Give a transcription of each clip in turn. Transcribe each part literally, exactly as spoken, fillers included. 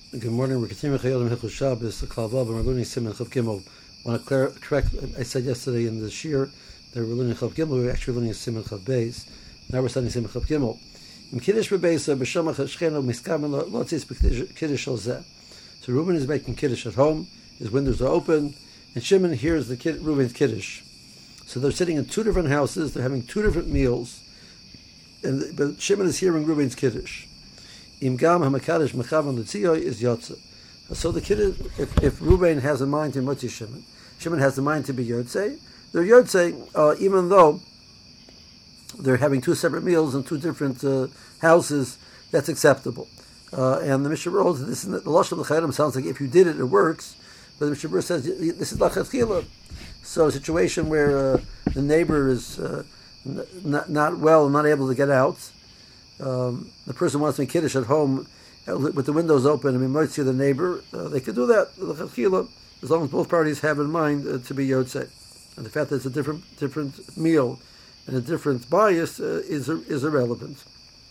Good morning. We're continuing Chayolim Hilchos Shabbos, the Kalav and we're learning Siman Chav Gimel. I want to correct, I said yesterday in the Shir that we're learning Chav Gimel, we're actually learning Siman Chav Beis. Now we're studying Siman Chav Gimel. In Kiddush Bebeis, B'Shamach Shcheno Miskamen Lotzis Kiddush Alzeh. So Reuben is making Kiddush at home, his windows are open, and Shimon hears the kid, Reuben's Kiddush. So they're sitting in two different houses, they're having two different meals, and but Shimon is hearing Reuben's Kiddush. Im gam hamakadosh mechavan l'tziyoy is yotze. So the kid, if, if Reuben has a mind to motzi Shimon, Shimon has the mind to be yotzei. They're yotzei, uh, even though they're having two separate meals in two different uh, houses. That's acceptable. Uh, and the Mishnah holds this. The lashon of the Chayim sounds like if you did it, it works. But the Mishnah says this is lachatchila. So a situation where uh, the neighbor is uh, n- not, not well, not able to get out. Um, the person wants to make Kiddush at home uh, with the windows open and we might see the neighbor, uh, they could do that, as long as both parties have in mind uh, to be Yotzei. And the fact that it's a different different meal and a different bias uh, is is irrelevant.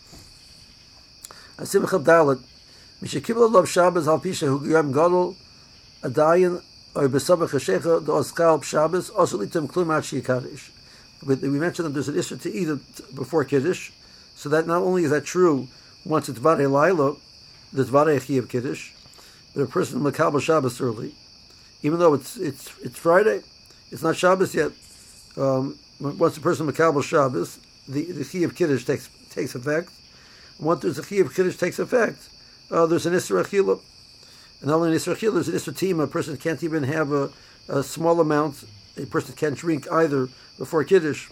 Simcha Dalet, Mishakibel Lov Shabbos Al Pisha Hu Yom Gadol Adayin or Besabach Hashecha Do Oskal Shabbos also Litem Klum Achi Kaddish. We mentioned that there's an issue to eat it before Kiddush. So that not only is that true once it's Varei Laila, there's Varei Chiyuv Kiddush, but a person Makabel Shabbos early, even though it's it's it's Friday, it's not Shabbos yet. Um, once the person Makabel Shabbos, the the Chiyuv Kiddush takes takes effect. Once there's a Chiyuv Kiddush takes effect, uh, there's an Isra Achila, and not only an Isra Achila, there's an Isra Tima. A person can't even have a, a small amount. A person can't drink either before Kiddush.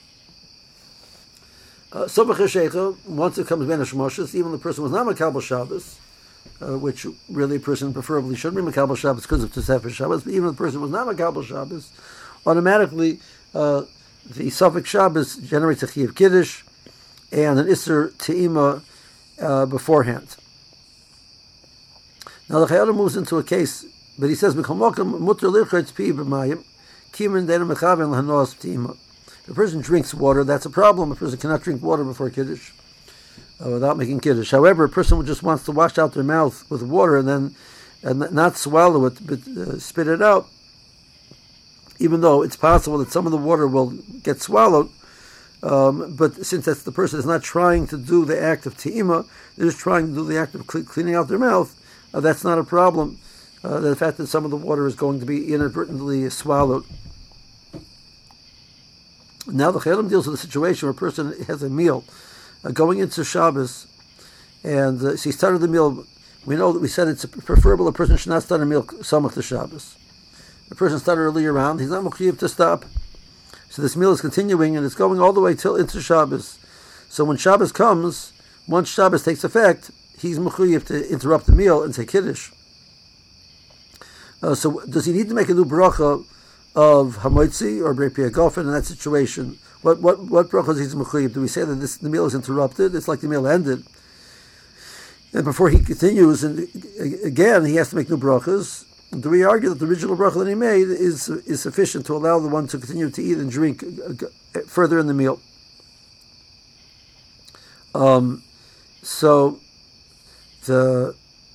Uh, once it comes Ben Hashmoshes, even the person was not Makabel Shabbos, uh, which really a person preferably should be Makabel Shabbos because of Tosefes Shabbos, but even if the person was not Makabel Shabbos, automatically uh, the Suffolk Shabbos generates a Chiyuv Kiddush and an Isser Te'ima uh, beforehand. Now the Chayyim moves into a case, but he says, B'chalmokim mutter lirchetz pi b'mayim, kimin de'en mechaven l'hanos Te'ima. If a person drinks water, that's a problem. A person cannot drink water before Kiddush uh, without making Kiddush. However, a person just wants to wash out their mouth with water and then and not swallow it, but uh, spit it out, even though it's possible that some of the water will get swallowed. Um, but since that's, the person is not trying to do the act of te'ima, they're just trying to do the act of cl- cleaning out their mouth, uh, that's not a problem. Uh, the fact that some of the water is going to be inadvertently swallowed. Now the Chayyim deals with a situation where a person has a meal uh, going into Shabbos, and uh, so he started the meal. We know that we said it's preferable a person should not start a meal samach to Shabbos. The person started earlier on, he's not mechuyev to stop. So this meal is continuing and it's going all the way till into Shabbos. So when Shabbos comes, once Shabbos takes effect, he's mechuyev to interrupt the meal and say Kiddush. Uh, so does he need to make a new bracha of Hamoitzi or Brei Pia Gofen in that situation? What what what brachos is mechuyev? Do we say that this the meal is interrupted? It's like the meal ended, and before he continues, and again he has to make new brachos. Do we argue that the original bracha that he made is is sufficient to allow the one to continue to eat and drink further in the meal? Um, so the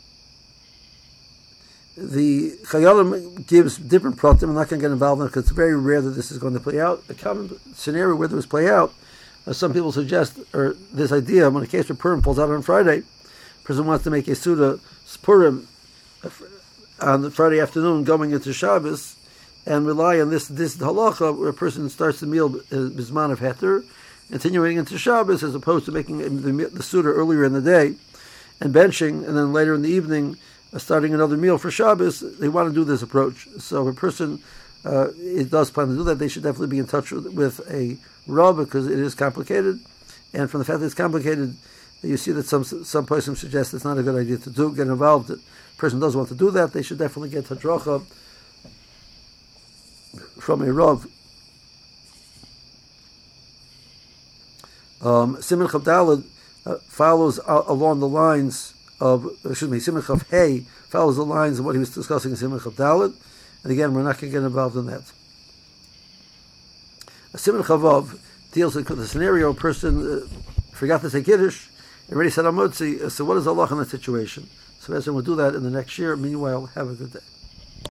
The Chayyim gives different pratim. I'm not going to get involved in it because it's very rare that this is going to play out. A common scenario where this play out, uh, some people suggest, or this idea, when a case of Purim falls out on Friday, a person wants to make a Suda Purim on the Friday afternoon going into Shabbos and rely on this this halacha where a person starts the meal bisman of heter, continuing into Shabbos as opposed to making the, the Suda earlier in the day and benching, and then later in the evening starting another meal for Shabbos. They want to do this approach. So if a person uh, it does plan to do that, they should definitely be in touch with, with a Rav because it is complicated. And from the fact that it's complicated, you see that some some person suggests it's not a good idea to do, get involved. If a person does want to do that, they should definitely get hadracha from a Rav. Um, Siman Chav Daled uh, follows uh, along the lines of, excuse me, Siman Chav Hey follows the lines of what he was discussing in Siman Chav Daled, and again, we're not going to get involved in that. Siman Chav Vav deals with the scenario: a person uh, forgot to say Kiddush, already said Amotzi. Uh, so, what is Allah in that situation? So as we'll do that in the next year. Meanwhile, have a good day.